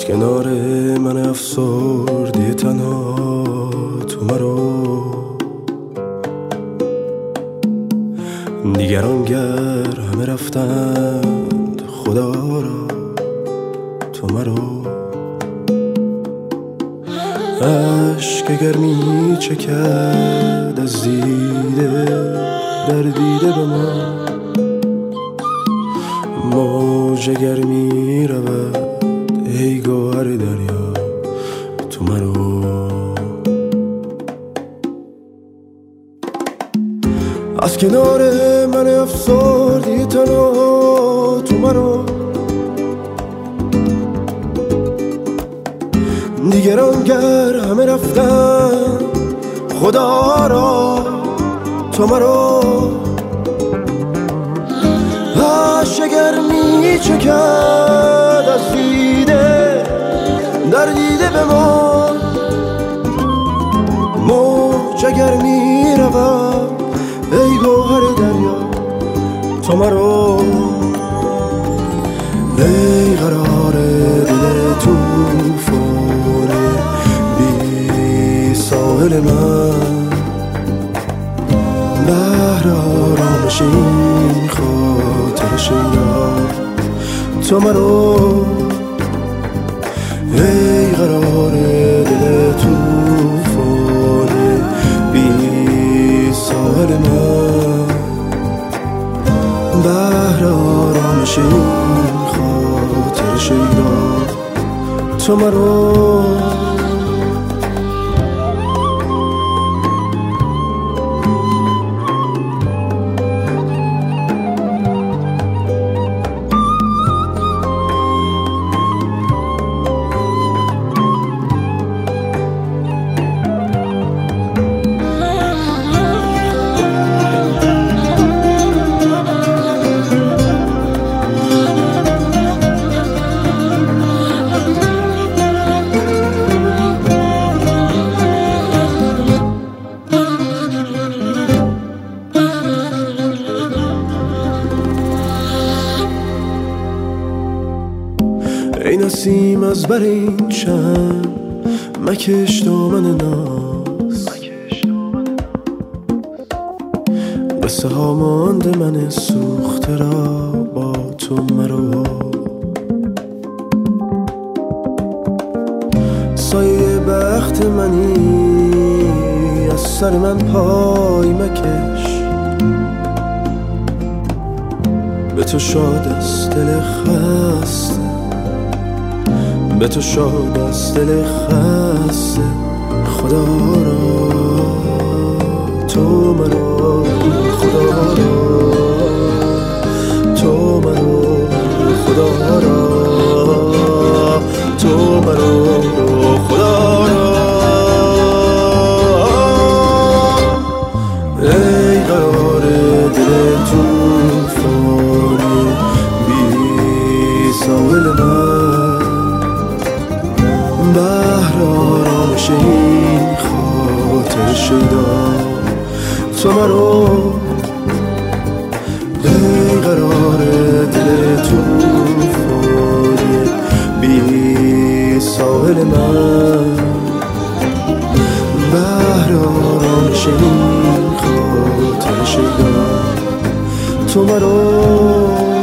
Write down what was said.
کنار من افسردی تنها تو مرو، دیگران گر همه رفتند خدا را تو مرو. عشق اگر می چکد از دیده در دیده به ما، موج اگر می رود ای گوهر دریا تو مرو. از کنار من افسردی تنها تو مرو، دیگران گر همه رفتن خدا را تو مرو. عشق اگر می چکد از دیده در دیده به ما، موج اگر می رود ای گوهر دریا تو مرو. ای قرار دل توفان بی ساحل من، بحر آرامش این خاطر شیدا تو مرو. ای قرار دل توفان بی ساحل من، بحر آرامش این خاطر شیدا تو مرو. ای نسیم از بر این چشم مکش دامن ناز، قصه ها مانده من سوخته را با تو مرو. سایه بخت منی از سر من پای مکش، به تو شاد است دل خسته، به تو شاد از دل خسته خدا را تو مرو. خدا را تو مرو، خدا را تو مرو، خدا را. ای قرار دل توفانی بی ساحل من، بحر آرامش این خاطر شیدا تو مرو. ای قرار دل توفانی بی ساحل من، بحر آرامش این خاطر شیدا تو مرو.